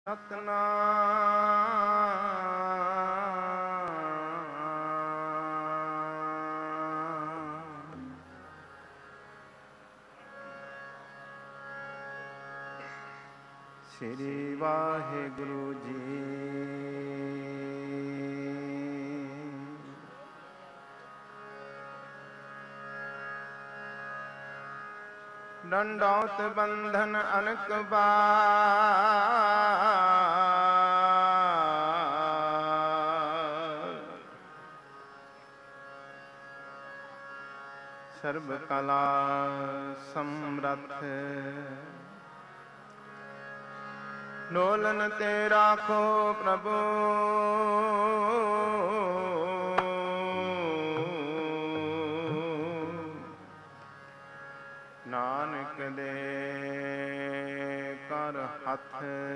ਸਤਨਾਮ। ਸ੍ਰੀ ਵਾਹਿਗੁਰੂ ਜੀ। ਡੰਡੌਤ ਬੰਧਨ ਅਨਕ ਬਾਰ, ਸਰਬ ਕਲਾ ਸਮਰੱਥ। ਡੋਲਨ ਤੇ ਰਾਖੋ ਪ੍ਰਭੂ, ਨਾਨਕ ਦੇ ਕਰ ਹੱਥ।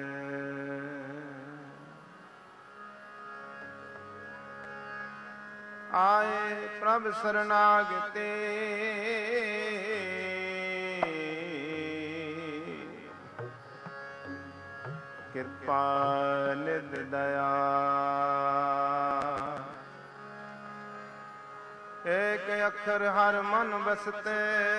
ਆਏ ਪ੍ਰਭ ਸਰਨਾਗਤੇ, ਕਿਰਪਾ ਨਿਧ ਦਇਆ। ਏਕ ਅੱਖਰ ਹਰ ਮਨ ਬਸਤੇ,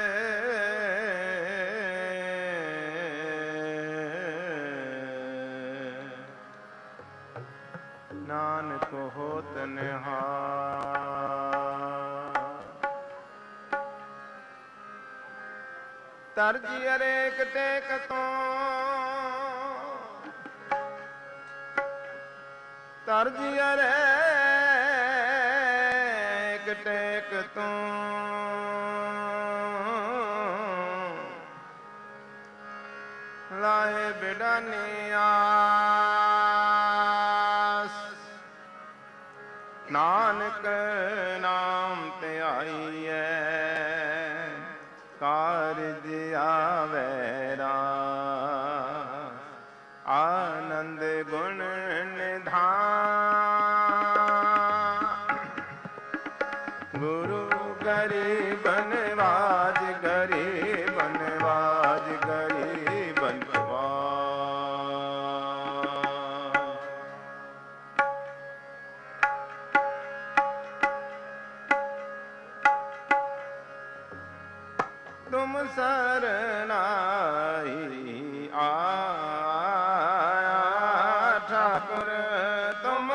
ਨਾਨਕ ਹੋਤ ਨਿਹਾਲ। ਤਰਜੀ ਅਰੇਕ ਟੇਕ ਤੋਂ, ਤਰਜੀ ਅਰੇਕ ਟੇਕ ਤੋਂ, ਲਾਏ ਬਿਡਾਨੀ ਆਸ। ਨਾਨਕ ਨਾਮ ਧਿਆਈਐ, ਕਾਰਜ ਆਵੈ ਰਾਸ। ਆਨੰਦ ਗੁਣ ਨਿਧਾਨ, ਗੁਰੂ ਗਰੀਬ ਨਿਵਾਜ, ਗਰੀਬ ਨਿਵਾਜ, ਗਰੀਬ ਨਿਵਾਜ। ਤੁਮ ਸਰਨਾਈ ਆਇਆ ਠਾਕੁਰ, ਤੁਮ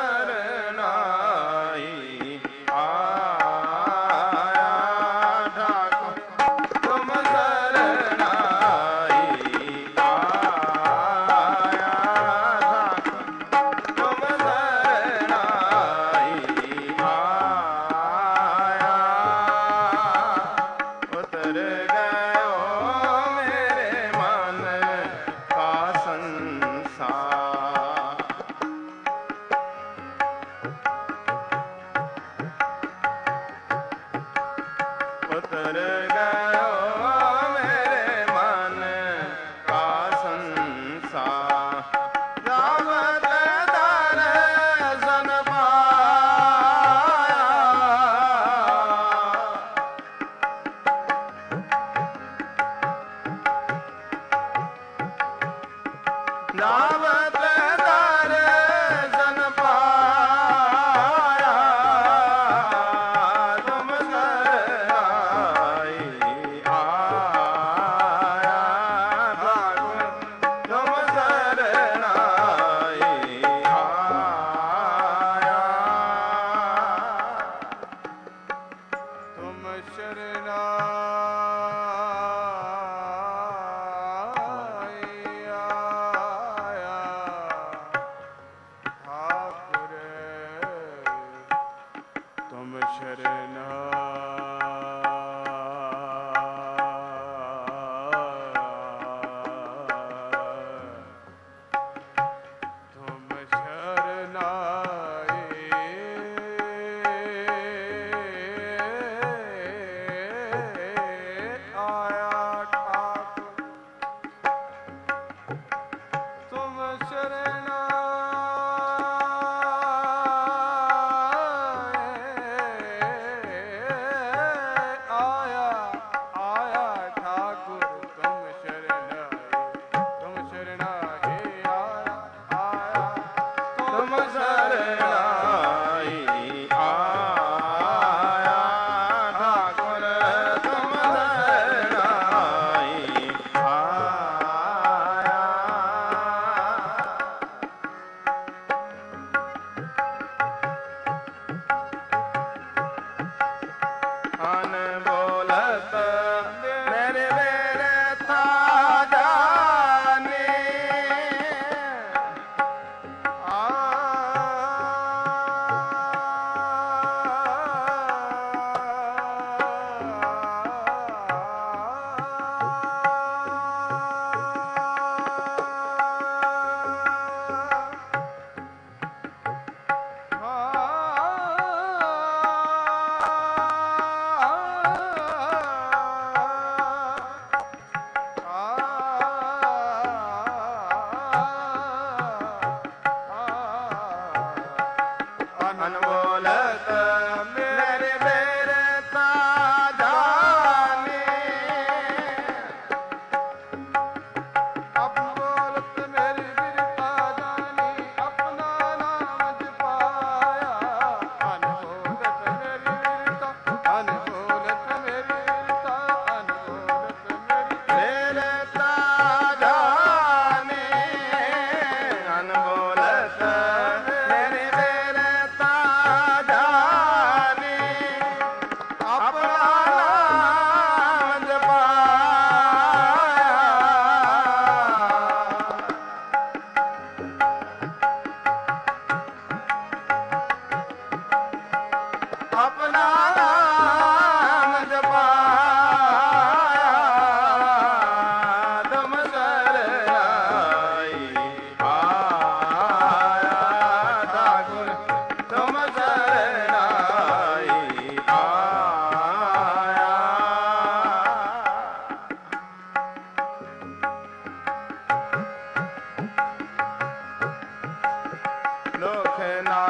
ਸਰਨਾਈ ਆਇਆ ਠਾਕੁਰ, ਤੁਮ ਸਰਨਾਈ ਆਇਆ ਠਾਕੁਰ, ਤੁਮ ਸਰਨਾਈ ਆਇਆ। ਉਤਰ ਗਇਓ ਮੇਰੇ ਮਨ ਕਾ ਸੰਸਾਰ,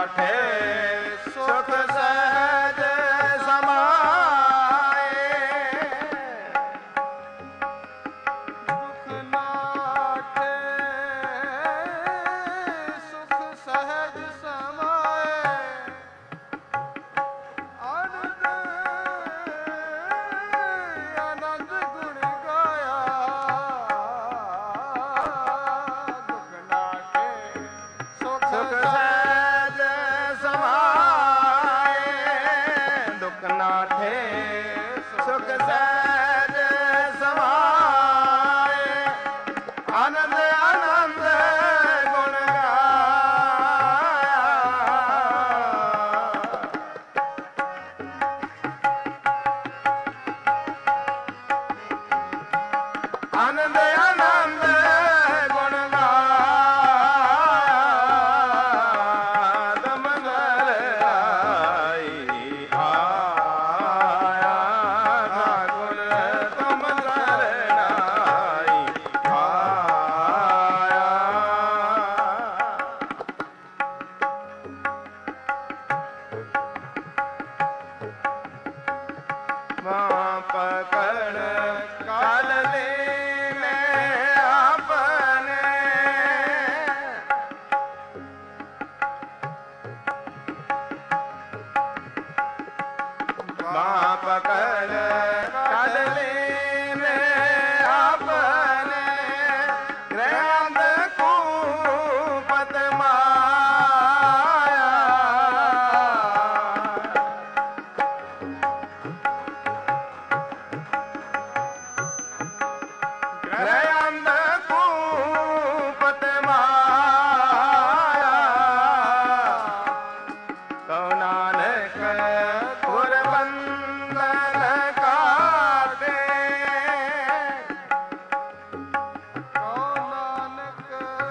ਨਾਠੇ ਸੁਖ ਸਹਿਜ ਸਮਾਏ ਦੁਖ ਨਾਠੇ ਸੁਖ ਸਹਿਜ ਸਮਾਏ ਆਨੰਦ ਆਨੰਦ ਗੁਣ ਗਾਇਆ ਦੁਖ ਨਾਠੇ ਸੁਖ ਸੁਖ ਸਹਿਜ ਸਮਾਏ ਦੁਖ ਨਾਠੇ ਸੁਖ ਸਹਿਜ ਸਮਾਏ ਆਨੰਦ ਆਨੰਦ ਗੁਣ ਗਾਇਆ ਆਨੰਦ ਆਨੰਦ ਗੁਣ ਗਾਇਆ ਦਮਦਰ ਆਈ ਆਇਆ ਠਾਕੁਰ ਦਮਦਰ ਆਈ ਆਇਆ ਮਾਂ ਪਕੜ ਕਾਲ ਲੈ ਆਪਨੇ ਮਾਂ ਪਕੜ ਕਾਲ ਲੈ ਆਪਨੇ ਗ੍ਰਹਿੰਦ ਕੂਪਤ ਮਾਇਆ ਗ੍ਰਹਿੰਦ ਕੂਪਤ ਮਾਇਆ ਕਉ ਨਾਨਕ ਗੁਰ ਬੰਦਨ ਕਾਟੇ ਕਉ ਨਾਨਕ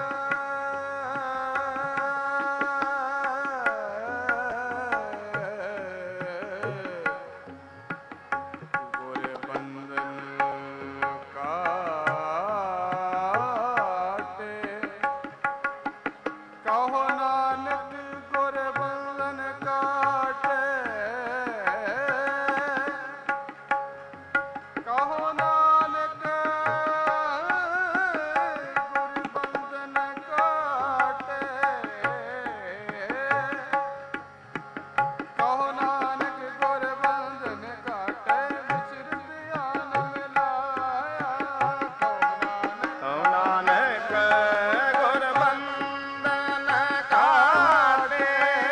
ਗੁਰ ਬੰਧਨ ਕਾਟੇ ਕਹੋ ਨਾਨਕ ਗੁਰ ਬੰਧਨ ਕਾਟੇ ਕਹੋ ਨਾਨਕ ਗੁਰ ਬੰਧਨ ਕਾਟੇ ਕਹੋ ਨਾਨਕ ਗੁਰ ਬੰਧਨ ਕਾਟੇ ਵਿਚਰਤ ਆਨ ਮਿਲਾਇਆ ਕਹੋ ਨਾਨਕ ਕਉ ਨਾਨਕ ਗੁਰ ਬੰਦਨ ਕਾਟੇ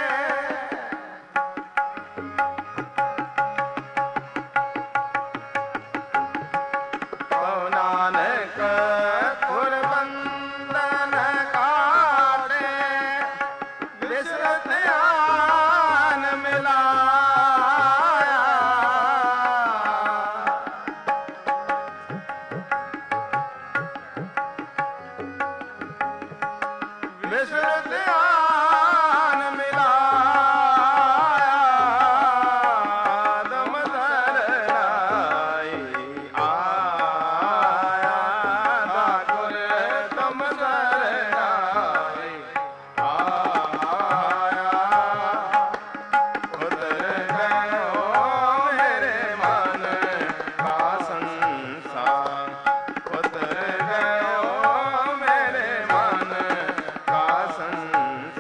ਕਉ ਨਾਨਕ ਗੁਰ ਬੰਦਨ ਕਾਟੇ ਵਿਸਰਤ ਆਨ ਮਿਲਾਇਆ ਵਿਸਰਤ ਆਨ ਮਿਲਾਇਆ ਦਮਦਰ ਆਈ ਆਇਆ ਠਾਕੁਰ ਦਮਦਰ ਆਈ ਆਇਆ ਉਤਰ ਗਇਓ ਮੇਰੇ ਮਨ ਕਾ ਸੰਸਾਰ ਉਤਰ ਗਇਓ ਮੇਰੇ ਮਨ ਕਾ ਸੰਸਾਰ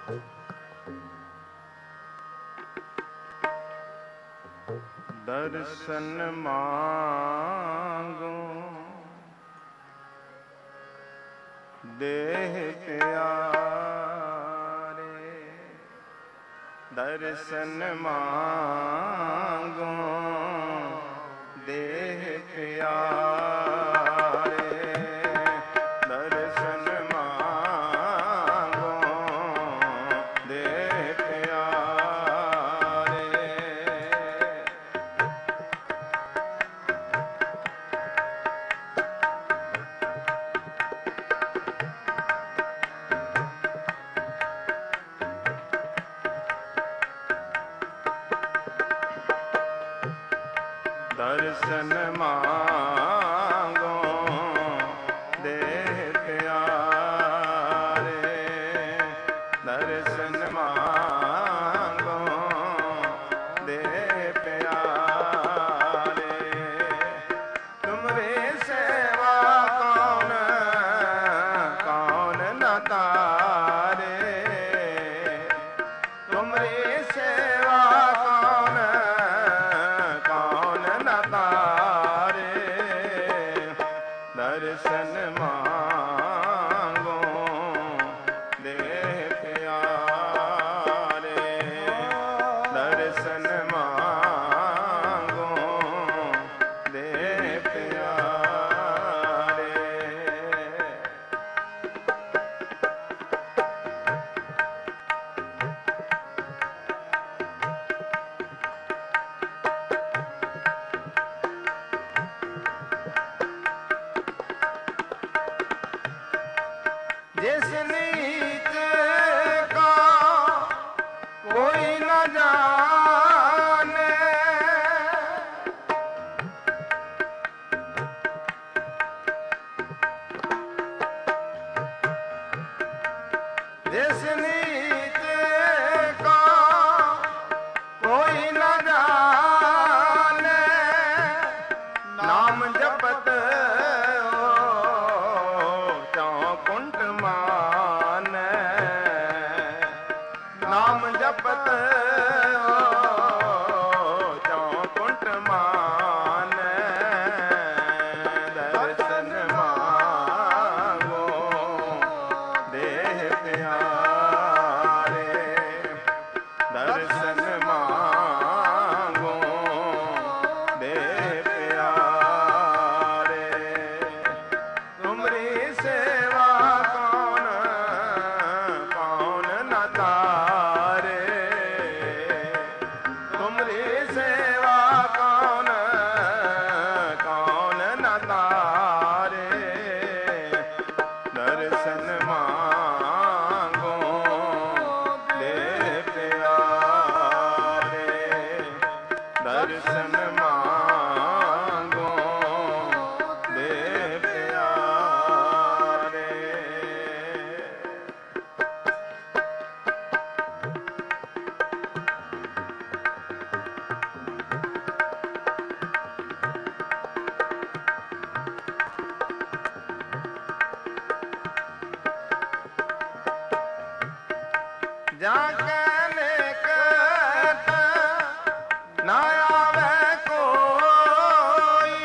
ਦਰਸ਼ਨ ਮਾਂਗੋ ਦੇਹ ਪਿਆਰੇ, ਦਰਸ਼ਨ ਮਾਂਗੋ ਦੇਹ ਪਿਆਰੇ, ਦਰਸ਼ਨ ਮਾਂਗੋ ਦੇਹ ਪਿਆਰੇ। ਦਰਸ਼ਨ ਮਾਂਗੋ ਦੇਹ ਪਿਆਰੇ, ਦਰਸ਼ਨ ਮਾਂਗੋ ਦੇਹ ਪਿਆਰੇ। ਤੁਮਰੇ ਸੇਵਾ ਕੌਣ ਕੌਣ ਨ ਤਾਰੇ, ਤੁਮਰੇ ਸੇਵਾ ਕੌਣ ਕੌਣ ਨ ਤਾਰੇ, ਦਰਸ਼ਨ ਮਾਂਗੋ ਦੇਹ ਪਿਆਰੇ, ਦਰਸ਼ਨ ਮਾਂਗੋ ਦੇਹ ਪਿਆਰੇ। जिस नीच का कोई न जाने, जिस नीच का कोई न जाने, नाम जपत चौकुंठ माने, नाम जपत चौकुंठ माने, दर्शन मांगो देह प्यारे, दर्शन मांगो देह प्यारे। तुमरी सेवा कौन कौन न तारे, तुमरी सेवा कौन कौन न तारे, दर्शन मांगो देह प्यारे, दर्शन मांगो देह प्यारे। जाके निकट न आवे कोई,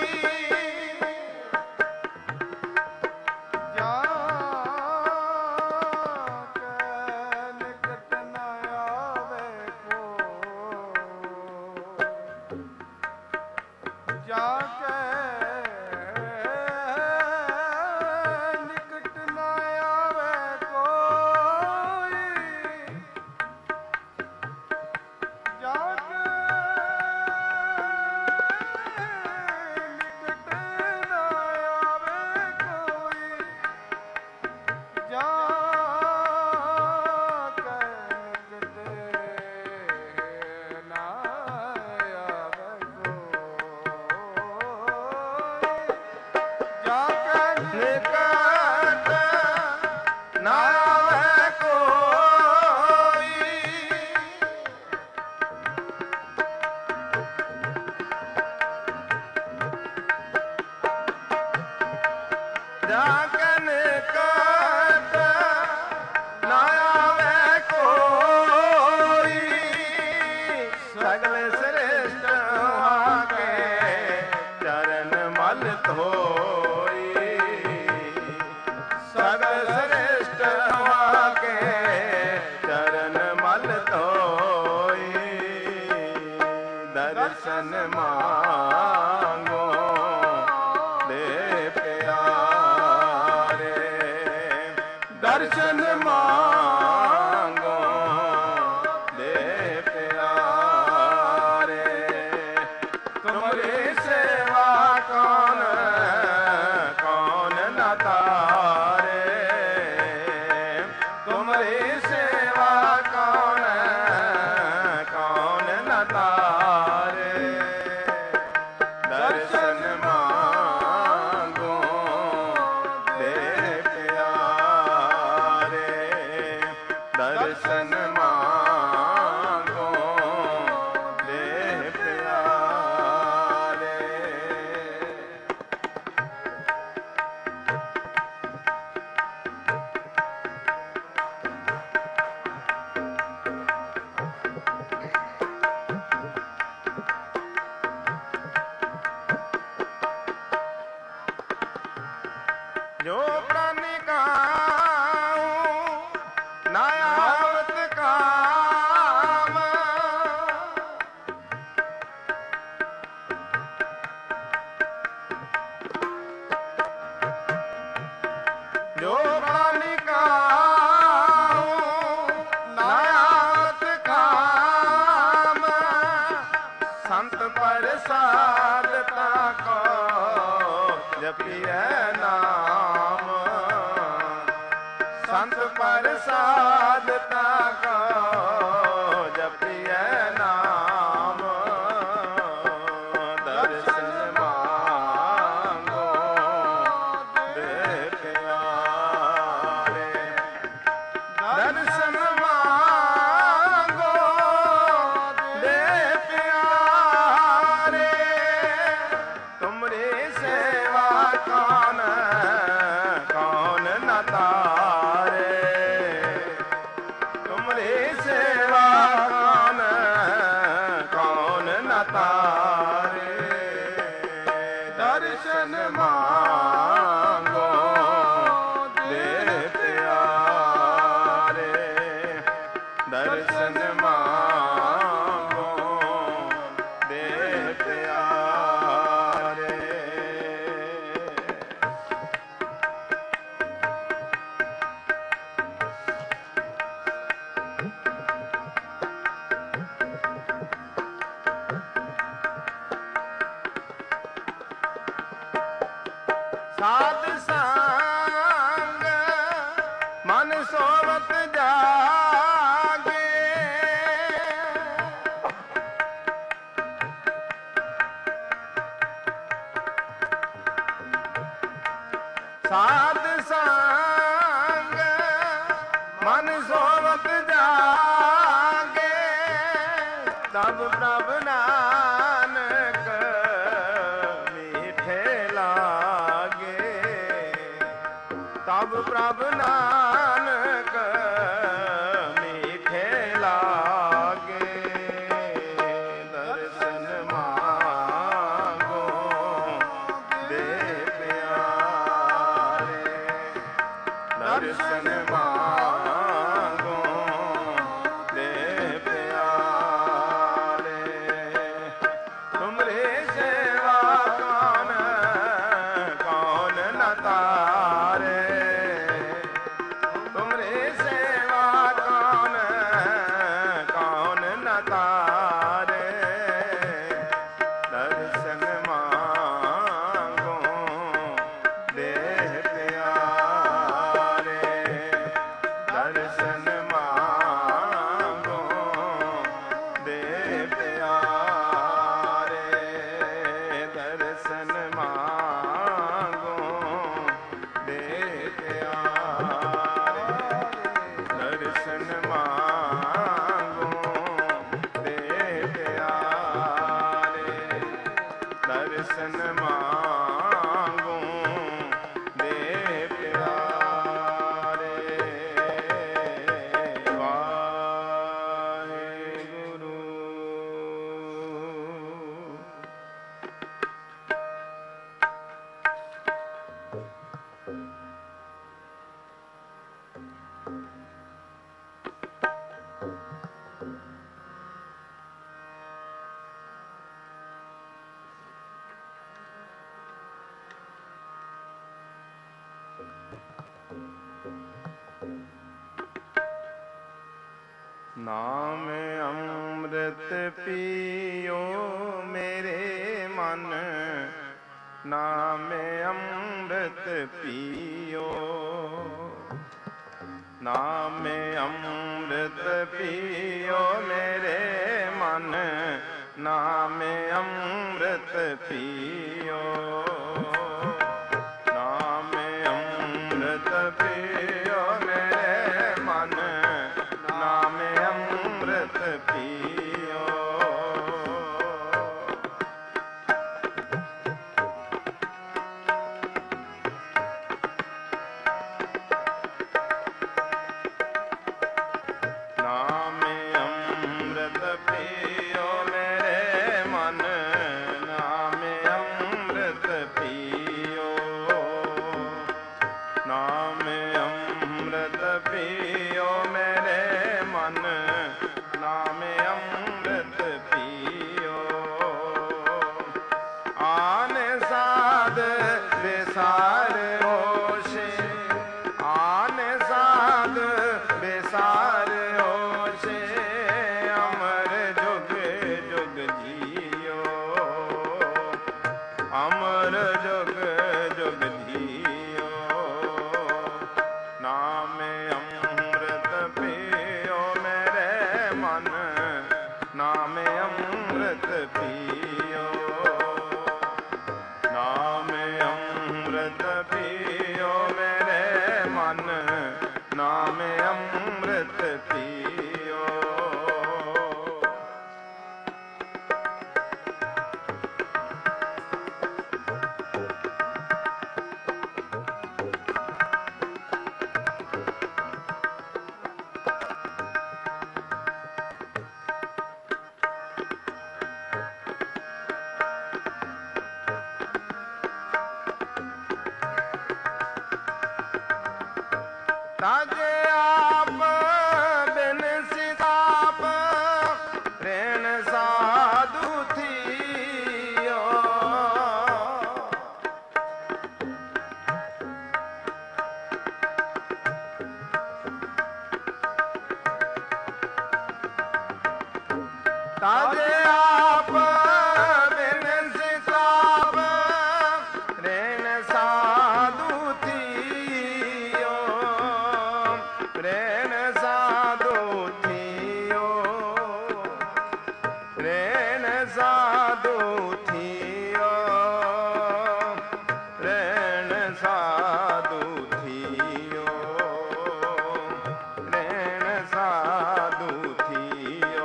जाके निकट न आवे कोई, जाके निकट न आवे कोई, ਸਭ ਸ੍ਰਿਸ਼ਟ ਹਵਾ ਕੇ ਚਰਨ ਮਲ ਧੋਈ ਦਰਸ਼ਨ ਮਾਂਗੋ ਦੇ ਪਿਆਰੇ ਦਰਸ਼ਨ ਮਾਂਗੋ ਦੇ ਪਿਆਰੇ ਤੁਮਰੀ ਸੇਵਾ ਕੌਣ ਕੌਣ ਨਾ ਤਾਰੇ ਤੁਮਰੀ ਸੇਵਾ ਕੌਣ ਕੌਣ ਨਾ ਤਾਰੇ ਦਰਸ਼ਨ ਮਾਂਗੋ ਦੇ ਪਿਆਰੇ ਦਰਸ਼ਨ ਮਾਂਗੋ ਦੇ ਪਿਆਰੇ ਜੋ ਪ੍ਰਾਨੀ ਕਾਉ ਨਾ ਆਵਤ ਕਾਮ ਜੋ ਪ੍ਰਾਨੀ ਕਾਉ ਨਾ ਆਵਤ ਕਾਮ ਸੰਤ ਪ੍ਰਸਾਦ ਤਾ ਕੋ ਜਪੀਐ ਨਾਮ ਸੰਤ ਪ੍ਰਸਾਦ ਤਾ ਕੋ ਜਪੀਐ ਨਾਮ ਦਰਸ਼ਨ ਮਾਂਗੋ ਦੇ ਪਿਆਰੇ ਦਰਸ਼ਨ ਮਾਂਗੋ ਦੇ ਪਿਆਰੇ ਤੁਮਰੀ ਸੇਵਾ ਕੌਣ ਕੌਣ ਨਾ ਤਾਰੇ ਤੁਮਰੀ ਸੇਵਾ ਕੌਣ ਕੌਣ ਨਾ ਤਾਰੇ ਦਰਸ਼ਨ ਮਾਂਗੋ ਦੇ ਪਿਆਰੇ ਦਰਸ਼ਨ ਮਾਂਗੋ ਦੇ ਪਿਆਰੇ ਸਾਧ ਸੰਗ ਮਨ ਸੋਵਤ ਜਾਗੇ ਸਾਧ ਸੰਗ ਮਨ ਸੋਵਤ ਜਾਗੇ ਤਬ ਪ੍ਰਭ ਨਾਨਕ ਮੀਠੇ ਲਾਗੇ ਤਬ ਪ੍ਰਭ ਨਾਨਕ ਮੀਠੇ ਲਾਗੇ ਦਰਸ਼ਨ ਮਾਂਗੋ ਦੇ ਪਿਆਰੇ ਦਰਸ਼ਨ ਮਾਂਗੋ ਦੇ ਪਿਆਰੇ ਤੁਮਰੇ ਸੇਵਾ ਕੌਣ ਕੌਣ ਨਾ ਤਾਰੇ ਤੁਮਰੇ ਸੇਵਾ ਕੌਣ ਕੌਣ ਨਾ ਤਾਰੇ ਦਰਸ਼ਨ ਮਾਂਗੋ ਦੇ ਪਿਆਰੇ ਪੀਓ ਮੇਰੇ ਮਨ, ਨਾਮੇ ਅੰਮ੍ਰਿਤ ਪੀਓ। ਨਾਮੇ ਅੰਮ੍ਰਿਤ ਪੀਓ ਮੇਰੇ ਮਨ, ਨਾਮੇ ਅੰਮ੍ਰਿਤ ਪੀਓ। ਨਾਮੇ ਅੰਮ੍ਰਿਤ ਪੀਓ ਮੇਰੇ ਮਨ, ਨਾਮੇ ਅੰਮ੍ਰਿਤ ਪੀਓ। ਨਾਮੇ ਅੰਮ੍ਰਿਤ ਪੀਓ ਮੇਰੇ ਮਨ, ਨਾਮੇ ਅੰਮ੍ਰਿਤ ਪੀਓ। ਨਾਮੇ ਅੰਮ੍ਰਿਤ ਪੀਓ ਮੇਰੇ ਮਨ, ਨਾਮੇ ਅੰਮ੍ਰਿਤ ਪੀਓ। ਆਨ ਸਾਧ ਵਿਸਾਰ ਹੋਸ਼ੇ, ਆਨ ਸਾਧ ਵਿਸਾਰ ਹੋਸ਼ੇ, ਅਮਰ ਜੁਗ ਜੁਗ ਜੀਓ। ਅਮਰ ਜੁਗ ਜੁਗ ਜੀਓ। ਨਾਮੇ ਅੰਮ੍ਰਿਤ ਪੀਓ ਮੇਰੇ ਮਨ, ਨਾਮੇ ਅੰਮ੍ਰਿਤ ਪੀਓ। ਨਾਮੇ ਅੰਮ੍ਰਿਤ ਪੀਓ ਮੇਰੇ ਮਨ, ਨਾਮੇ ਅੰਮ੍ਰਿਤ ਪੀਓ। ਤਾਜੇ ਆਪ ਬਿਨ ਸਿਤਾਪ, ਰੇਣ ਸਾਧੂ ਥੀਓ। ਤਾਜੇ ਆਪ ਬਿਨ ਸਿਤਾਪ, ਰੇਣ ਸਾਧੂ ਥੀਓ। ਰੇਣ ਸਾਧੂ ਥੀਓ। ਰੇਣ ਸਾਧੂ ਥੀਓ। ਰੇਣ ਸਾਧੂ ਥੀਓ। ਰੇਣ ਸਾਧੂ ਥੀਓ।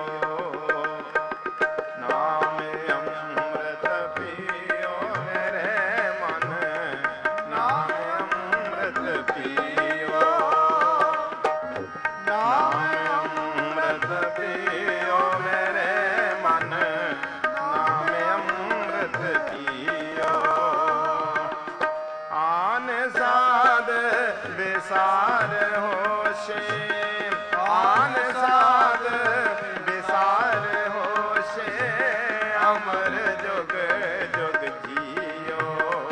ਨਾਮੇ ਅੰਮ੍ਰਿਤ ਪੀਓ ਮੇਰੇ ਮਨ, ਨਾਮੇ ਅੰਮ੍ਰਿਤ ਪੀਓ। ਨਾਮੇ ਅੰਮ੍ਰਿਤ ਪੀਓ ਮੇਰੇ ਮਨ, ਨਾਮੇ ਅੰਮ੍ਰਿਤ ਪੀਓ। ਆਨ ਸਾਧ ਵਿਸਾਰ ਹੋਸ਼ੇ, ਆਨ ਸਾਧ ਵਿਸਾਰ ਹੋਸ਼ੇ, ਅਮਰ ਜੁਗ ਜੁਗ ਜੀਓ।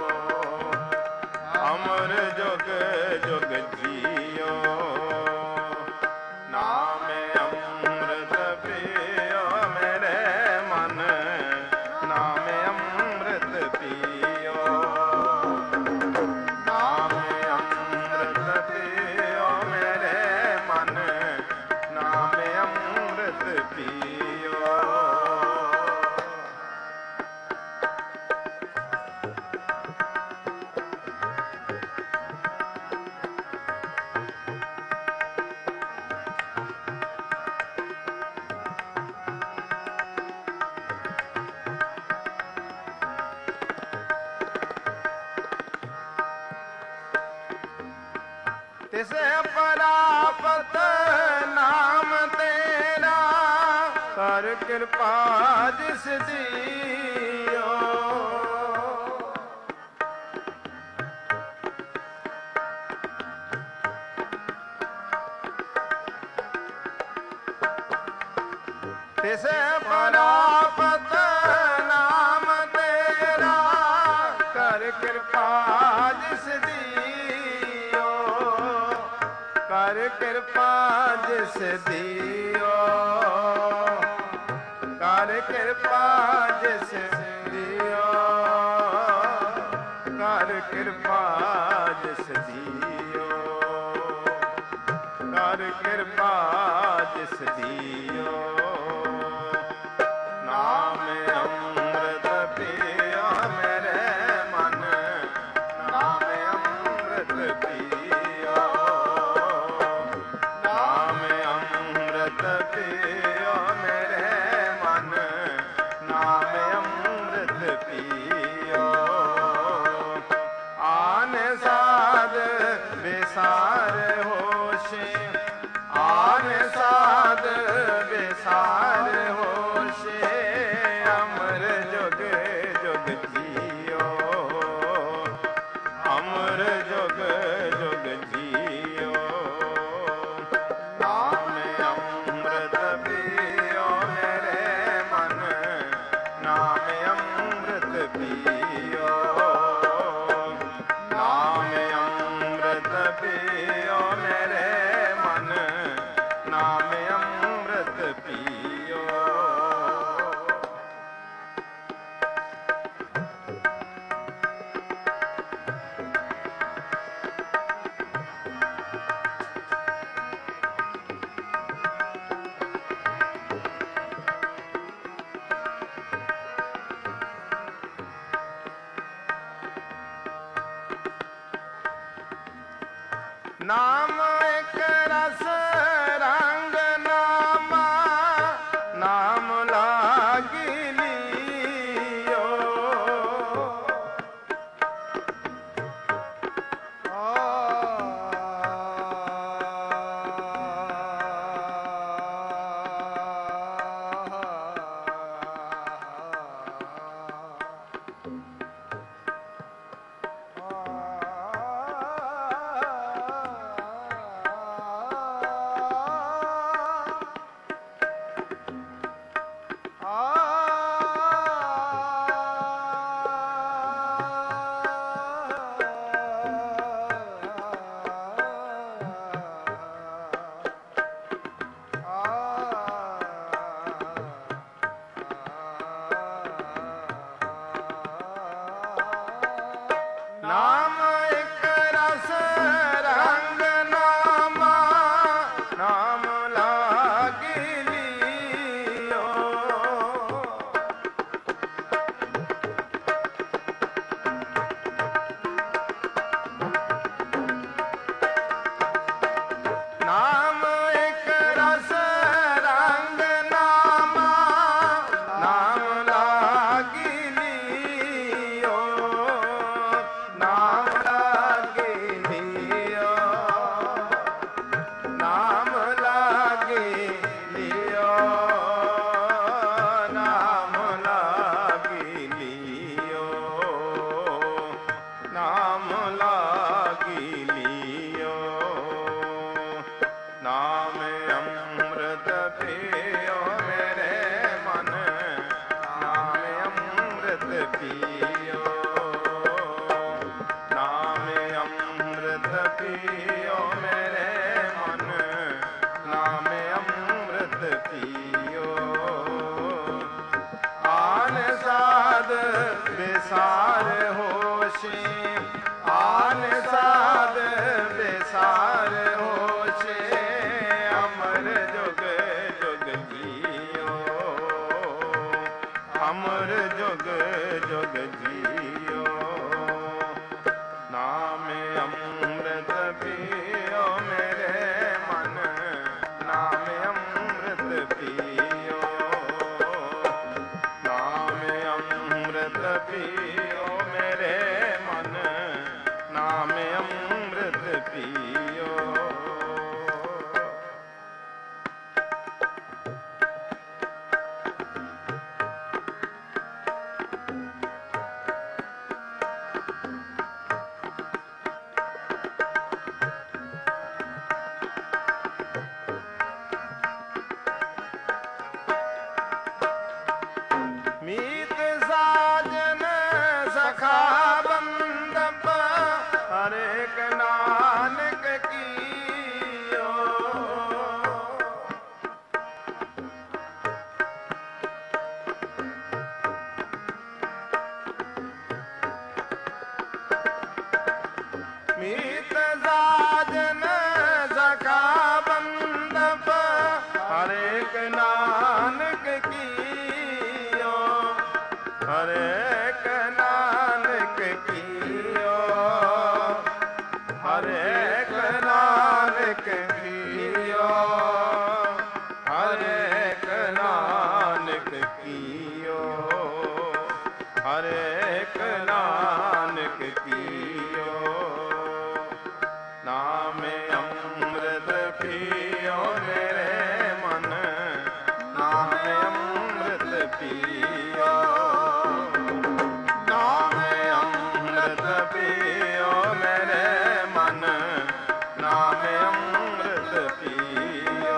ਅਮਰ ਜੁਗ ਜੁਗ ਜੀਓ। ਨਾਮੇ ਅੰਮ੍ਰਿਤ ਪੀਓ ਮੇਰੇ ਮਨ, ਨਾਮੇ ਅੰਮ੍ਰਿਤ ਪੀਓ। ਨਾਮੇ ਅੰਮ੍ਰਿਤ ਪੀਓ ਮੇਰੇ ਮਨ, ਨਾਮੇ ਅੰਮ੍ਰਿਤ ਪੀਓ। ਤਿਸੇ ਪ੍ਰਾਪਤ ਨਾਮ ਤੇਰਾ, ਕਰ ਕਿਰਪਾ ਜਿਸ ਦੀਓ। ਤਿਸੇ ਪ੍ਰਾਪਤ ਨਾਮ ਤੇਰਾ, ਕਰ ਕਿਰਪਾ ਜਿਸ ਦੀਓ। ਕਰ ਕਿਰਪਾ ਜਿਸ ਦੀਓ। ਕਿਰਪਾ ਜਿਸ ਦਿਓ, ਕਰ ਕਿਰਪਾ ਜਿਸ ਦਿਓ, ਕਰ ਕਿਰਪਾ ਜਿਸ ਦਿਓ। ਨਾਮ ਅੰਮ੍ਰਿਤ ਪੀਓ ਮੇਰੇ ਮਨ, ਨਾਮ ਅੰਮ੍ਰਿਤ ਪੀਓ, ਨਾਮ ਅੰਮ੍ਰਿਤ ਪੀਓ ਮੇਰੇ ਮਨ, ਨਾਮ ਅੰਮ੍ਰਿਤ ਪੀਓ। ਆਨ ਸਾਧ ਵਿਸਾਰ ਹੋਸ਼ੇ, ਆਨ ਸਾਧ ਵਿਸਾਰ ਹੋਸ਼ੇ, ਅਮਰ ਜੁਗ ਜੁਗ ਜੀਓ, ਅਮਰ ਜੁਗ ਜੁਗ ਜੀਓ। ਨਾਮ ਅੰਮ੍ਰਿਤ ਪੀਓ ਮੇਰੇ ਮਨ, ਨਾਮ ਅੰਮ੍ਰਿਤ ਪੀਓ, ਨਾਮ ਅੰਮ੍ਰਿਤ ਪੀਓ ਮੇਰੇ ਮਨ, ਨਾਮ ਅੰਮ੍ਰਿਤ ਪੀਓ। ਨਾਮ ਇੱਕ ਰਸ ਰੰਗ ਨਾਮਾ, ਨਾਮ ਲਾਗੀ ਲੀਓ, ਨਾਮ ਇੱਕ ਰਸ ਰੰਗ ਨਾਮਾ, ਨਾਮ ਲਾਗੀ ਲੀਓ, ਨਾਮ ਇੱਕ ਰਸ ਰੰਗ ਨਾਮਾ, ਨਾਮ ਲਾਗੀ ਲੀਓ, ਨਾਮ ਲਾਗੀ ਲੀਓ, ਨਾਮ ਲਾਗੀ ਲੀਓ, ਨਾਮ ਲਾਗੀ ਲੀਓ, ਨਾਮ ਲਾਗੀ ਲੀਓ। ਨਾਮ ਅੰਮ੍ਰਿਤ ਪੀਓ ਮੇਰੇ ਮਨ, ਨਾਮ ਅੰਮ੍ਰਿਤ ਪੀਓ, ਨਾਮ ਅੰਮ੍ਰਿਤ ਪੀਓ ਮੇਰੇ ਮਨ, ਨਾਮ ਅੰਮ੍ਰਿਤ ਪੀਓ। ਆਨ ਸਾਧ ਵਿਸਾਰ ਹੋਸ਼ੇ, ਆਨ ਸਾਧ ਵਿਸਾਰ ਹੋਸ਼ੇ, ਅਮਰ ਜੁਗ ਜੁਗ ਜੀਓ, ਅਮਰ ਜੁਗ ਜੁਗ ਜੀਓ। ਨਾਮ ਅੰਮ੍ਰਿਤ ਪੀਓ ਮੇਰੇ ਮਨ, ਨਾਮ ਅੰਮ੍ਰਿਤ ਪੀਓ, ਨਾਮ ਅੰਮ੍ਰਿਤ ਪੀਓ ਮੇਰੇ ਮਨ, ਨਾਮ ਅੰਮ੍ਰਿਤ ਪੀਓ। ਨਾਨਕ ਕੀਓ, ਹਰ ਇੱਕ ਨਾਨਕ ਕੀਓ, ਹਰ ਇੱਕ ਨਾਨਕ ਕੀਓ। ਨਾਮ ਅੰਮ੍ਰਿਤ ਪੀਓ ਮੇਰੇ ਮਨ, ਨਾਮ ਅੰਮ੍ਰਿਤ ਪੀਓ, ਨਾਮ ਅੰਮ੍ਰਿਤ ਪੀਓ ਮੇਰੇ ਮਨ, ਨਾਮ ਅੰਮ੍ਰਿਤ ਪੀਓ।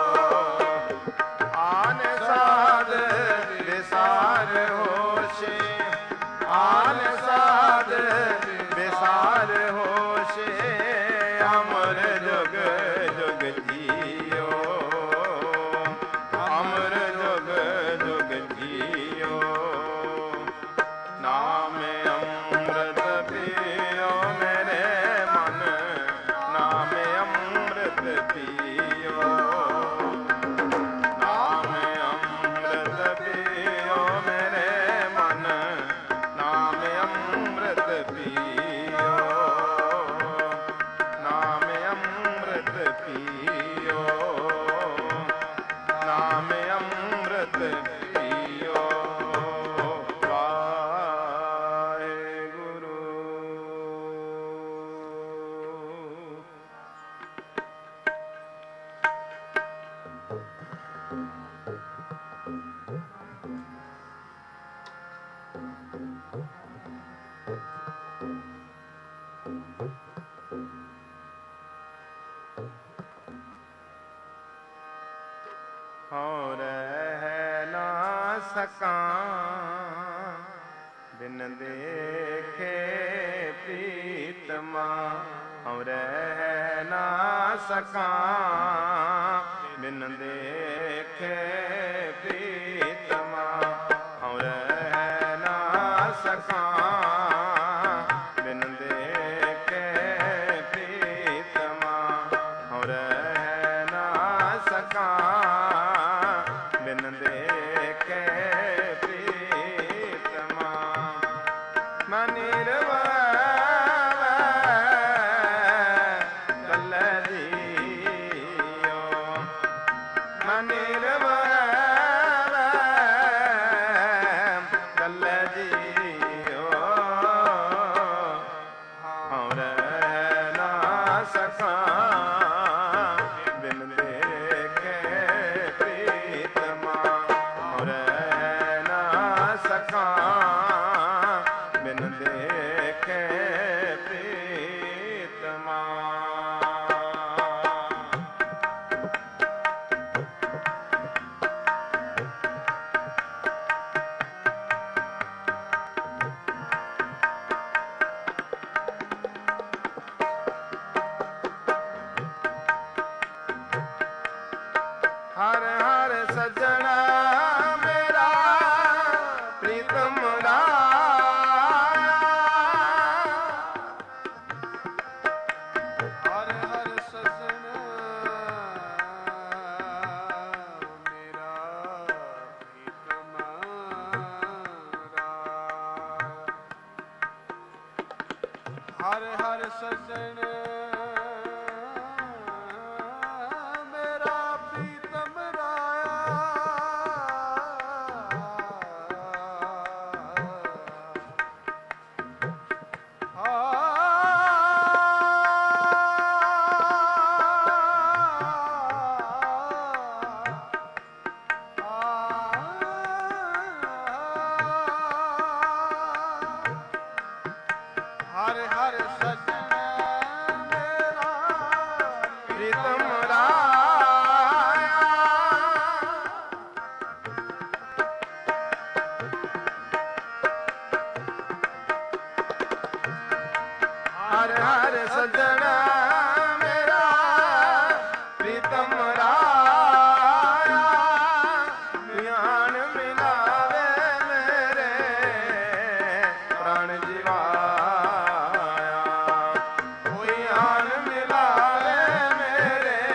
ਆਨ ਸਾਧ ਵਿਸਾਰ ਹੋਸ਼ੇ, ਆਨ ਸਾਧ ਵਿਸਾਰ ਹੋਸ਼ੇ, ਅਮਰ ਜੁਗ ਜੁਗ ਜੀਓ, ਅਮਰ ਜੁਗ ਜੁਗ ਜੀਓ। ਨਾਮ ਅੰਮ੍ਰਿਤ ਪੀਓ ਮੇਰੇ ਮਨ, ਨਾਮ ਅੰਮ੍ਰਿਤ ਪੀਓ, ਨਾਮ ਅੰਮ੍ਰਿਤ ਪੀਓ ਮੇਰੇ ਮਨ, ਨਾਮ ਅੰਮ੍ਰਿਤ ਪੀਓ, ਨਾਮ ਅੰਮ੍ਰਿਤ ਪੀਓ, ਨਾਮ ਅੰਮ੍ਰਿਤ ਪੀਓ। ਵਾਹਿਗੁਰੂ। ਹਉ ਰਹਿ ਨਾ ਸਕਾਂ ਬਿਨ ਦੇਖੇ ਪ੍ਰੀਤਮਾ, ਹਉ ਰਹਿ ਨਾ ਸਕਾਂ ਬਿਨ ਦੇਖੇ ਪ੍ਰੀਤਮਾ, ਹਉ ਰਹਿ ਨਾ ਸਕਾਂ ਬਿਨ ਦੇਖੇ ਪ੍ਰੀਤਮਾ, ਹਉ ਰਹਿ ਨਾ ਸਕਾਂ ਬਿਨ ਦੇਖੇ ਪ੍ਰੀਤਮਾ। ਮੈਂ ਨਿਰਵੈਰ ਕੱਲੇ ਜੀਓ, ਮੈਂ ਨਿਰਵੈਰ ਕੱਲੇ ਜੀਓ, ਹਉ ਰਹਿ ਨਾ ਸਕਾਂ ਬਿਨ ਦੇਖੇ ਪ੍ਰੀਤਮਾ, ਹਉ ਰਹਿ ਨਾ ਸਕਾਂ ਬਿਨ ਦੇਖੇ ਪ੍ਰੀਤਮਾ। ਹਰ ਹਰ ਸੱਜਣਾ ਮੇਰਾ ਪ੍ਰੀਤਮ ਰਾਇਆ, ਹਰ ਹਰ ਸਜਣ ਮੇਰਾ ਪ੍ਰੀਤਮ ਰਾਇਆ, ਹਰ ਹਰ ਸਜਣ ਮੇਰਾ ਪ੍ਰੀਤਮ ਰਾਇਆ, ਹਰ ਹਰ ਸਜਣ ਮੇਰਾ ਪ੍ਰੀਤਮ ਰਾਇਆ, ਹਰ ਹਰ ਸੱਜਣਾ ਮੇਰਾ ਪ੍ਰੀਤਮ ਰਾਇਆ, ਗਿਆਨ ਮਿਲਾਵੇ ਮੇਰੇ ਪ੍ਰਾਣ ਜੀਵਾਇਆ, ਗਿਆਨ ਮਿਲਾਵੇ ਮੇਰੇ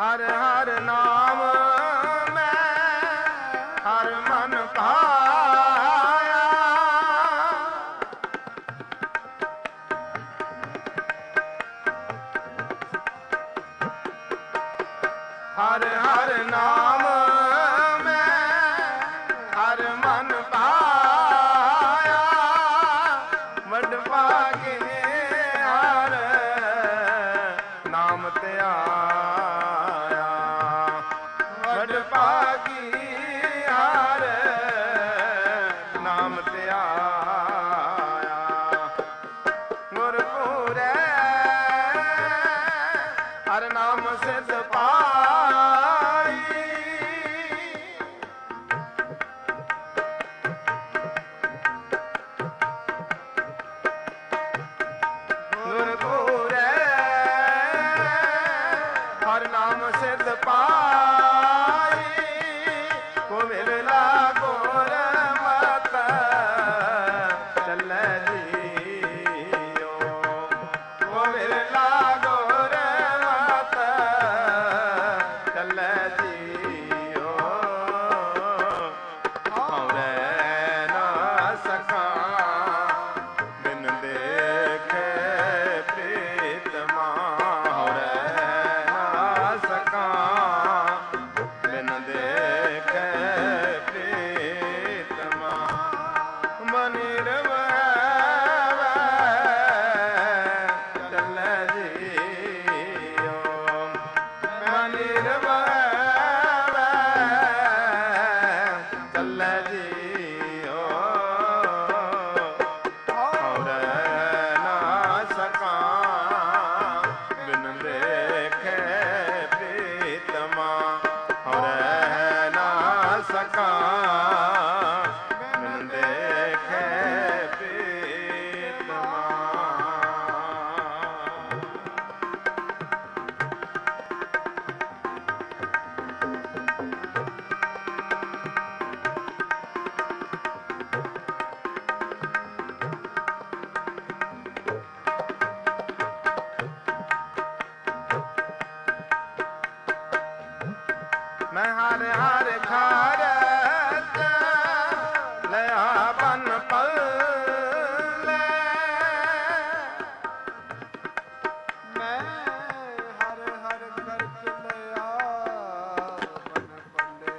ਹਰ ਹਰ ਨਾਮ ਮੈਂ ਹਰ ਮਨ ਭਾਇਆ ਹਰ ਹਰ ਨਾਮ ਮੈਂ ਹਰ ਮਨ ਭਾਇਆ ਵੱਡ ਭਾਗੇ ਹਰ ਨਾਮ ਧਿਆਇਆ ਵੱਡ ਭਾਗੀ ਹਰ ਨਾਮ ਧਿਆਇਆ ਗੁਰਪੁਰੈ ਹਰ ਨਾਮ ਸਿਧ ਪਾਈ ਗੁਰਪੁਰੈ ਹਰ ਨਾਮ ਸਿਧ ਪਾਈ ਕੋ ਮਿਲਣਾ ਗੁਰ ਮਤ ਚੱਲੇ ਜੀਓ ਕੋ ਮਿਲਣਾ ਗੁਰ ਮਤ ਚੱਲੇ ਜੀਓ ਹਉਰੈ ਨਾ ਸਕਾਂ ਬਿਨ ਦੇਖੇ ਪ੍ਰੀਤਮਾ ਹਉਰੈ ਨਾ ਸਕਾਂ ਬਿਨ ਦੇਖੇ ਪ੍ਰੀਤਮਾ ਮਨਿ ਰਵੈ ਚੱਲੇ ਜੀਓ ਮਨਿ ਰਵੈ ਚੱਲੇ ਜੀਓ ਹਉਰੈ ਨਾ ਸਕਾਂ ਬਿਨ ਦੇਖੇ ਪ੍ਰੀਤਮਾ ਹਉਰੈ ਨਾ ਸਕਾਂ ਬਿਨ ਦੇਖੇ ਪ੍ਰੀਤਮਾ ਮੈਂ ਹਰ ਹਰ ਖਾਰਤ ਲਿਆ ਬਨ ਪੱਲੇ ਮੈਂ ਹਰ ਹਰ ਖਰਚ ਲਿਆ ਮਨ ਪੱਲੇ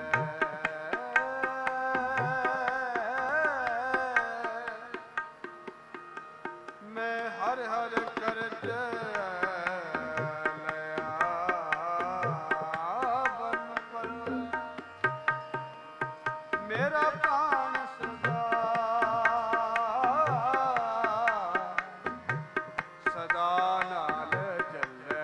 ਮੈਂ ਹਰ ਹਰ ਖਰਚ ਲਿਆ ਬਨ ਪੱਲੇ ਮੇਰਾ ਪ੍ਰਾਣ ਸਦਾ ਨਾਲ ਚੱਲੇ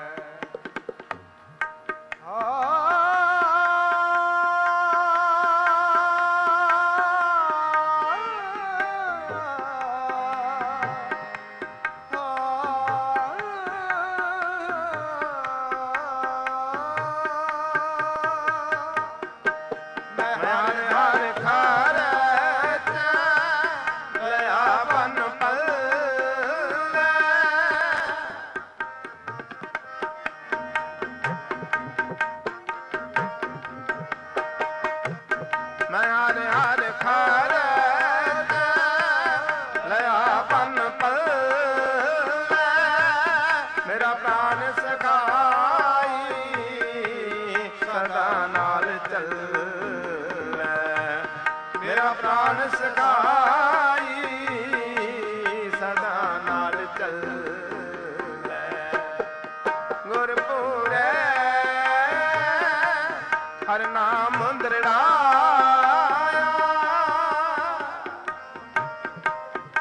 ਮੈਂ ਹਰ ਹਰ ਖਾਰਤ ਲਿਆ ਬਨ ਪੱਲੇ ਮੈਂ ਹਰ ਹਰ ਖਾਰਤ ਲਿਆ ਬਨ ਪੱਲੇ ਮੇਰਾ ਪ੍ਰਾਨ ਸਖਾਈ ਸਦਾ ਨਾਲ ਚੱਲੇ ਮੇਰਾ ਪ੍ਰਾਨ ਸਖਾਈ ਸਦਾ ਨਾਲ ਚੱਲੇ ਗੁਰਪੁਰੈ ਹਰ ਨਾਮ ਦ੍ਰਿੜਾਇਆ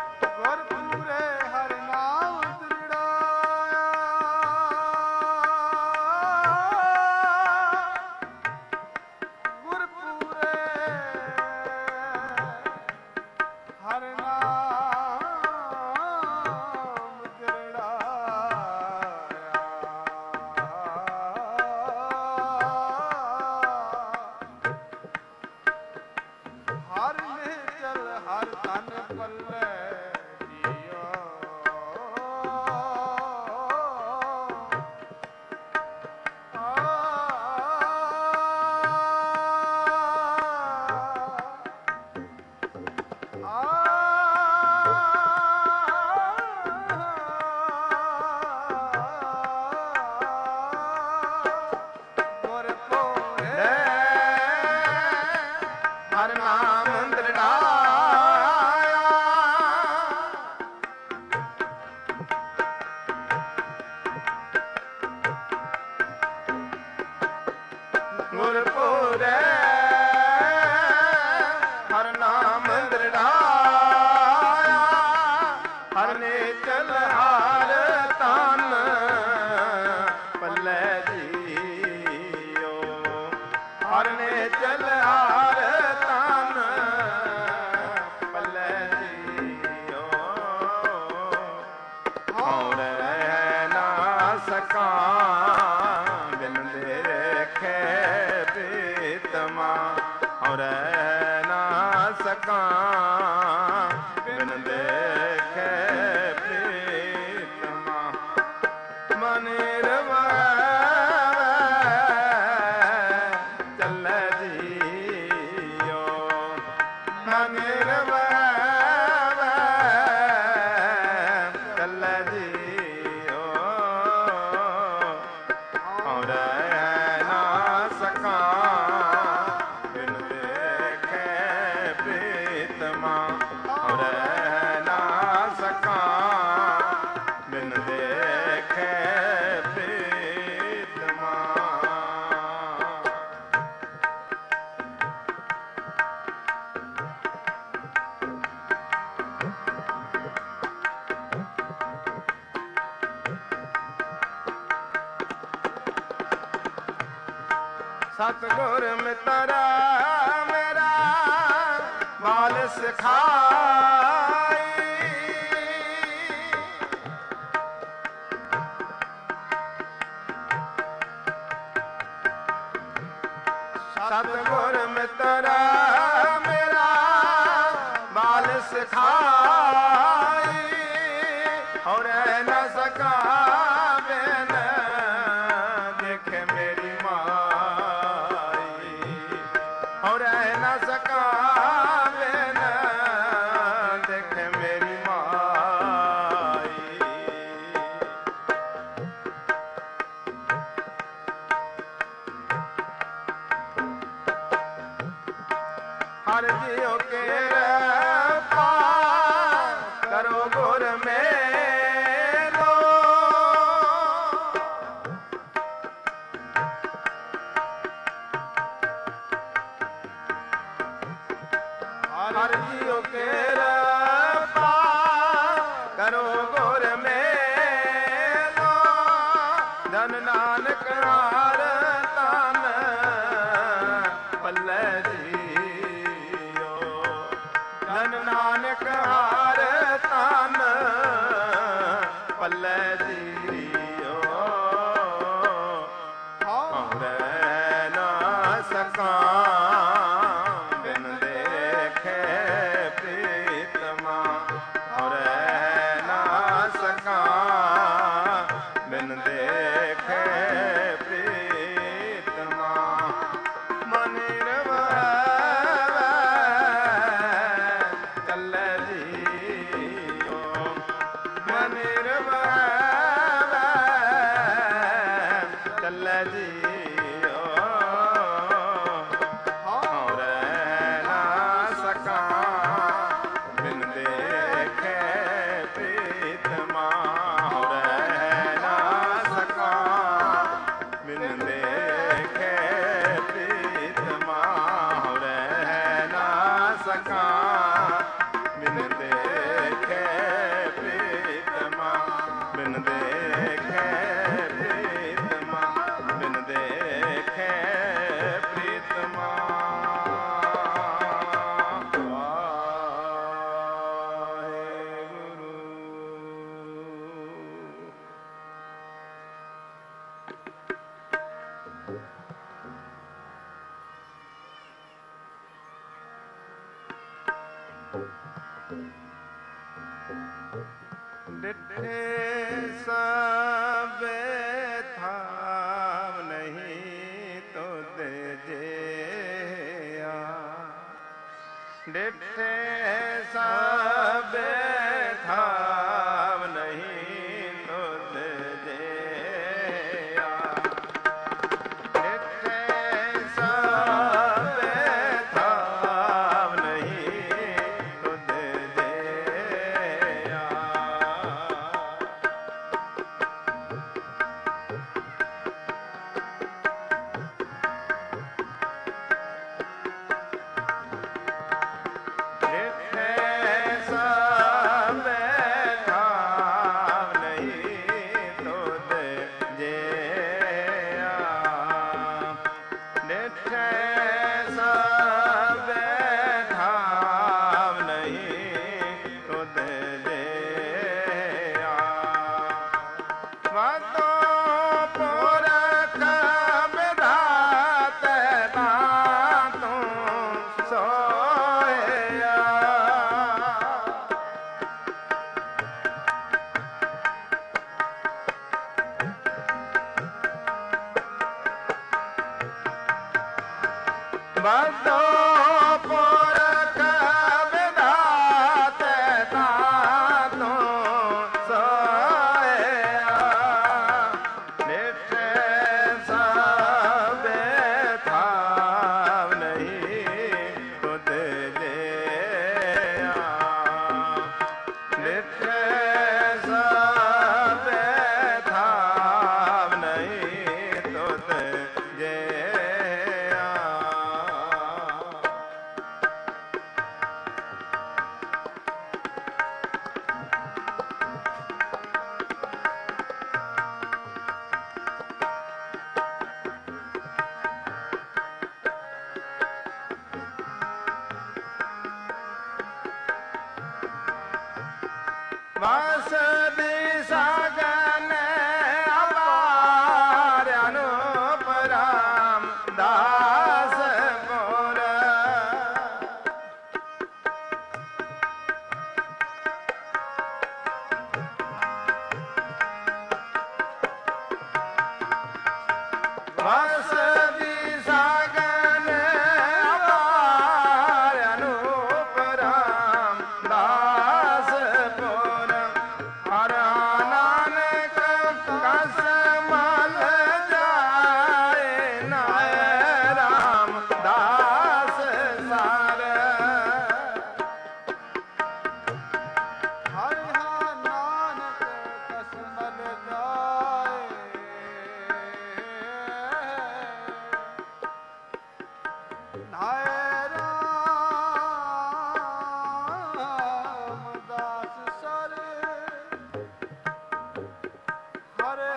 ਗੁਰਪੁਰੇ ਹਰ ਨਾਮ ਦ੍ਰਿੜਾਇਆ ਸਕਾਂ ਬਿਨ ਦੇਖੇ ਪ੍ਰੀਤਮਾ ਹਉ ਰਹਿ ਨਾ ਸਕਾਂ ਬਿਨ ਦੇਖੇ ਪ੍ਰੀਤਮਾ ਮਨ ਚੱਲੇ ਜੀਓ ਮਨ ਚੱਲੇ ਜੀਓ ਹਉ ਰਹਿ ਨਾ ਸਕਾਂ ਬਿਨ ਦੇਖੇ ਪ੍ਰੀਤਮਾ ਹਉ ਰਹਿ ਨਾ ਸਕਾਂ ਬਿਨ ਦੇਖੇ ਪ੍ਰੀਤਮਾ ਸਤਿਗੁਰ ਮਿੱਤਰਾ ਮੇਰਾ ਬਾਲ ਸਿਖਾਈ ਸਤਿਗੁਰ ਮਿੱਤਰਾ ਮੇਰਾ ਬਾਲ ਸਿਖਾਈ ਹਉ ਰਹਿ ਨਾ ਸਕਾਂ ਬਿਨ ਦੇਖੇ ਮੇਰੀ ਮਾਈ ਹਉ ਰਹਿ ਨਾ ਸਕਾਂ ਬਿਨ ਦੇਖੇ ਮੇਰੀ ਮਾਈ ਹਰ ਜੀਉ ਕੇ ਪਾ ਕਰੋ ਗੁਰ ਮੇਲੋ ਹਰ ਜੀਉ ਕੇ ਪਾ ਕਰੋ ਗੁਰ ਮੇਲੋ ਜਨ ਨਾਨਕ ਹਾਰ ਤਨ ਪੱਲੇ ਜੀਓ ਜਨ ਨਾਨਕ ਹਾਰ ਤਨ ਪੱਲੇ ਜੀਓ ਹਉ ਰਹਿ ਨਾ ਸਕਾਂ ਬਿਨ ਦੇਖੇ ਪ੍ਰੀਤਮਾ ਹਉ ਰਹਿ ਨਾ ਸਕਾਂ ਬਿਨ ਦੇਖੇ ਪ੍ਰੀਤਮਾ ਮਨ ਚੱਲੇ ਜੀਓ ਮਨ ਚੱਲੇ ਜੀਓ ਹਉ ਰਹਿ ਨਾ ਸਕਾਂ ਬਿਨ ਦੇਖੇ ਪ੍ਰੀਤਮਾ ਹਉ ਰਹਿ ਨਾ ਸਕਾਂ ਬਿਨ ਦੇਖੇ ਪ੍ਰੀਤਮਾ ਹਉ ਰਹਿ ਨਾ ਸਕਾਂ ਬਿਨ ਦੇਖੇ ਪ੍ਰੀਤਮਾ ਬਿਨ ਦੇਖੇ ਪ੍ਰੀਤਮਾ ਬਿਨ ਦੇਖੇ ਪ੍ਰੀਤਮਾ ਵਾਹਿਗੁਰੂ ਡਿਠੇ ਸਭੇ ਥਾਵ ਨਹੀਂ ਤੁਧ ਜਿਆ ਡਿਠੇ ਸਭੇ ਥਾਵ ਨਹੀਂ ਤੁਧ ਜਿਆ ਡਿਠੇ ਸਭੇ ਥਾਵ ਨਹੀਂ ਤੁਧ ਜਿਆ ਬਦੋ ਪੁਰਖ ਵਿਧਾਤੇ ਤਾਤੋਂ ਸੋਇਆ ਨਿਠੇ ਸਭੇ ਥਾਵ ਨਹੀਂ ਤੁਧ ਜਿਆ ਨਿਠੇ ਸਭੇ ਥਾਵ ਨਹੀਂ ਤੁਧ ਜਿਆ ਵਸ ਦੀ ਸਾਗਨ ਅਪਾਰ ਅਨੂਪ ਰਾਮ ਦਾਸ ਪੁਰ ਵਸ ਦੀ ਸਾਗਨ ਅਪਾਰ ਅਨੂਪ ਰਾਮ ਦਾਸ ਪੁਰ ਹਰ ਨਾਨਕ ਕਸ ਮਲ ਜਾਏ ਨਾਏ ਰਾਮ ਦਾਸ ਸਾਰ ਹਰਿ ਹਾਂ ਨਾਨਕ ਕਸਮਲ ਜਾਏ ਨਾਏ ਰਾਮ ਦਾਸ ਸਰ ਹਰਿ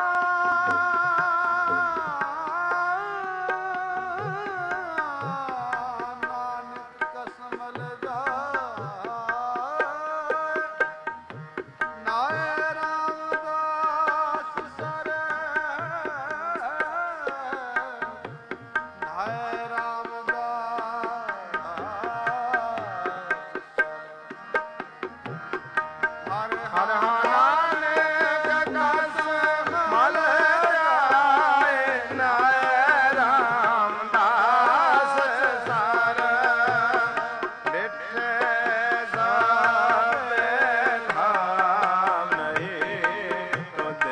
ਹਾਂ ਨਾਨਕ ਕਸਮਲ ਜਾਏ ਨਾਏ ਰਾਮਦਾਸ ਸਰ ਨਾਏ ਰਾਮਦਾਸ ਹਰ ਨਾਨਕ ਕਸ ਮਲ ਜਾਏ ਨਾਏ ਰਾਮ ਦਾਸ ਸਾਰ ਡਿਠੇ ਸਭੇ ਥਾਵ ਨਹੀਂ ਤੁਧ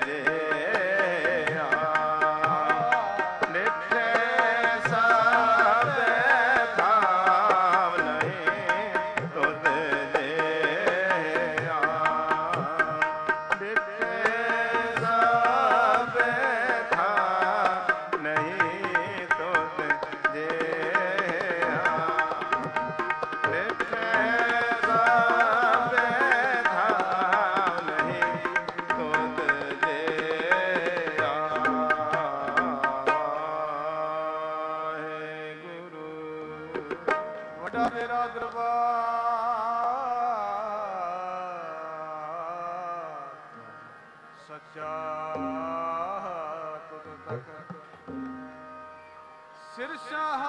ਜਿਆ ਡਿਠੇ ਸਭੇ ਥਾਵ ਨਹੀਂ ਤੁਧ ਜਿਆ ਡਿਠੇ ਸਭੇ ਥਾਵ ਨਹੀਂ ਤੁਧ ਜਿਆ ਡਿਠੇ ਸਭੇ ਥਾਵ ਨਹੀਂ ਤੁਧ ਜਿਆ ਵਾਹਿਗੁਰੂ ਵੱਡਾ ਮੇਰਾ ਦਰਬਾਰ ਸੱਚਾ ਤੁਧ ਤੱਕ ਸਿਰਸ਼ਾਹ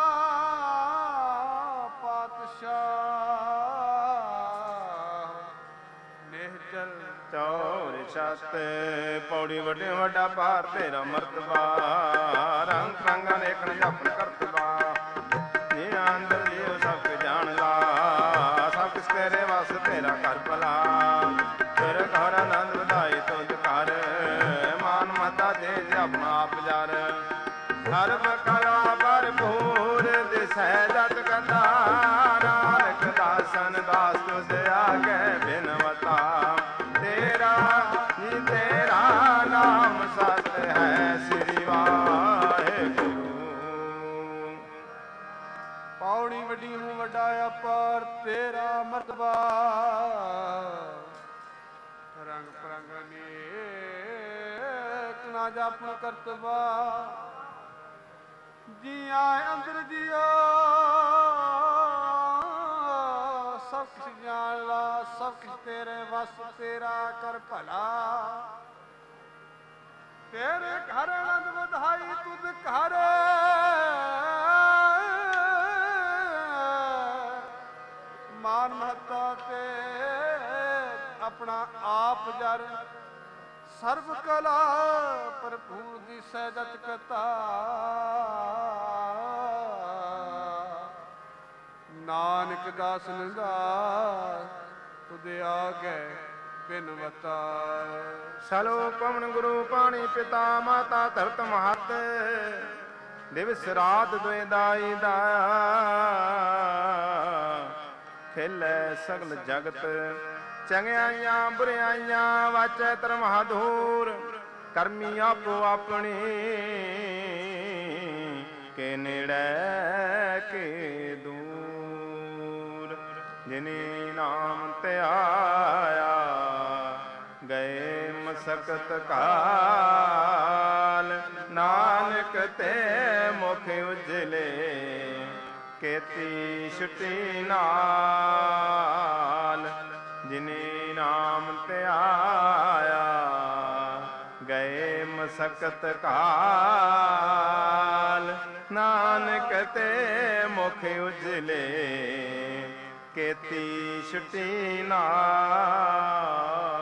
ਪਾਤਸ਼ਾਹ ਨਿਹਚਲ ਚੌਰ ਛਤ ਪੌੜੀ ਵੱਡੇ ਵੱਡਾ ਭਾਰ ਤੇਰਾ ਮਰਤਬਾ ਰੰਗ ਰੰਗਾਂ ਦੇਖਣ ਜਪਨ ਕਰਤਬਾ ਨੀ ਅੰਦਰ ਜਿਉ ਸਭ ਕੁ ਜਾਣ ਲਾ ਸਭ ਕੁਛ ਤੇਰੇ ਵਸ ਤੇਰਾ ਘਰ ਭਲਾ ਤੇਰੇ ਘਰ ਆਨੰਦ ਵਧਾਈ ਤੁਧ ਘਰ ਮਾਨ ਮਤਾ ਦੇ ਆਪਣਾ ਆਪ ਜਰ ਸਰਬ ਕਲਾ ਭਰਪੂਰ ਦਿਸੈ ਜਤ ਕਥਾ ਨਾਨਕ ਦਾਸਨ ਦਾਸ ਤੁਧ ਆਗੇ ਬਿਨਵਤਾ ਤੇਰਾ ਜੀ ਤੇਰਾ ਨਾਮ ਸਤ ਹੈ ਸ੍ਰੀ ਵਾਹਿਗੁਰੂ ਪੌੜੀ ਵੱਡੀ ਹੂੰ ਵੱਡਾ ਅਪਾਰ ਤੇਰਾ ਮਰਤਬਾ ਰੰਗ ਪ੍ਰੰਗ ਅਨੇਕ ਨਾ ਜਾਪਨ ਕਰਤਬਾ ਜੀ ਆਏ ਅੰਦਰ ਜੀਓ ਸਭ ਕੁਛ ਜਾਣ ਲਾ ਸਭ ਕੁਛ ਤੇਰੇ ਵਸ ਤੇਰਾ ਕਰ ਭਲਾ ਤੇਰੇ ਘਰ ਆਨੰਦ ਵਧਾਈ ਤੁਧ ਘਰ ਮਾਨ ਮਹੱਤਾ ਤੇ ਆਪਣਾ ਆਪ ਜਰ ਸਰਬ ਕਲਾ ਭਰਪੂਰ ਦੀ ਸਹਿਜਤ ਕਤਾ ਨਾਨਕ ਦਾਸ ਨਿਦਾਸ ਤੁਧ ਆਗੇ ਬਿਨਵਤਾ ਸਲੋ ਪਵਨ ਗੁਰੂ ਪਾਣੀ ਪਿਤਾ ਮਾਤਾ ਧਰਤ ਮਹਤ ਦਿਵਸ ਰਾਤ ਦੁਇ ਦਾਈ ਦਾਇਆ ਖੇਲੇ ਸਗਲ ਜਗਤ ਚੰਗਿਆਈਆਂ ਬੁਰਿਆਈਆਂ ਵਾਚੈ ਧਰਮ ਹਦੂਰ ਕਰਮੀ ਆਪੋ ਆਪਣੀ ਕੇ ਨੇੜੇ ਕੇ ਦੂਰ ਜਿਨੇ ਨਾਮ ਤੇ ਆਇਆ ਗਏ ਮਸਕਤ ਕਾਲ ਨਾਨਕ ਤੇ ਮੁਖ ਉਜਲੇ ਕੇਤੀ ਛੁਟੀ ਨਾਲ ਜਿਨੇ ਨਾਮ ਤੇ ਆਇਆ ਗਏ ਮਸਕਤ ਕਾਲ ਨਾਨਕ ਤੇ ਮੁਖ ਉਜਲੇ ਕੇਤੀ ਛੁਟੀ ਨਾਲ